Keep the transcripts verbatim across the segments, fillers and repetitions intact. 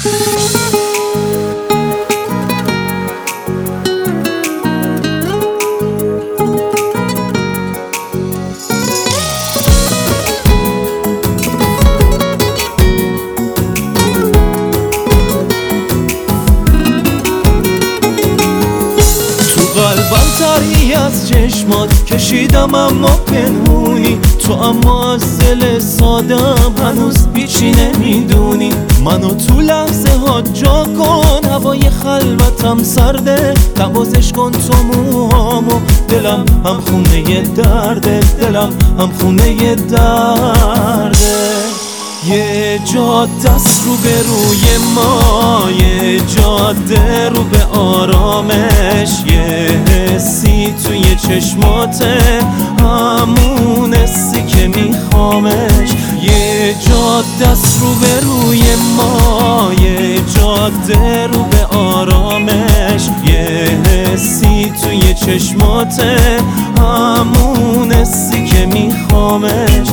قلبم تری از چشمات کشیدم اما پنهونی، تو اما از دل سادم هنوز هیچی نمیدونی. منو تو لحظه ها جا کن، هوای خلوتم سرده، نوازش کن تو موهامو، دلم هم خونه درده، دلم هم خونه درده. یه جاده است رو به روی ما، یه جاده رو به آرامش، یه حسی توی چشماته، همون حسی که میخوامش. یه جاده است رو به روی ما، یه جاده رو به آرامش، یه حسی توی چشماته، همون حسی که میخوامش.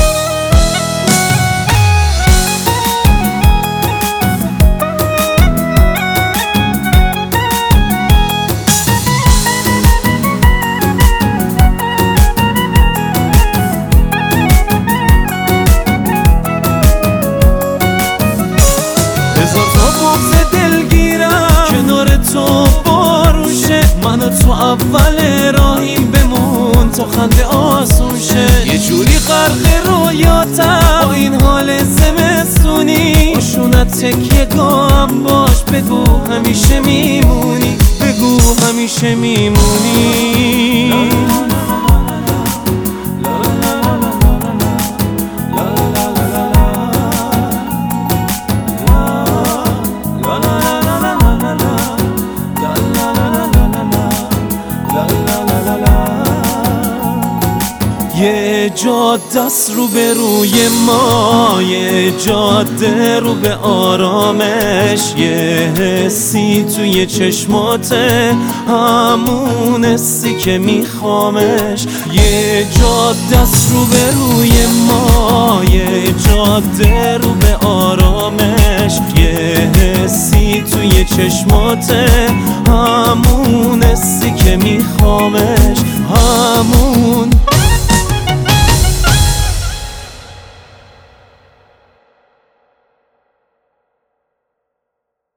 کنار تو باروشه، من و تو اول راهیم، بمون تا خنده آسون شه. یه جوری غرق رویاتم با این حال زمستونی، خشونت تکیه گاهم باش، بگو همیشه میمونی، بگو همیشه میمونی. یه جاده است رو به روی ما، یه جاده رو به آرامش، یه حسی توی چشماته، همون حسی که میخوامش. یه جاده است رو به روی ما، یه جاده رو به آرامش، یه حسی توی چشماته، همون حسی که میخوامش، همون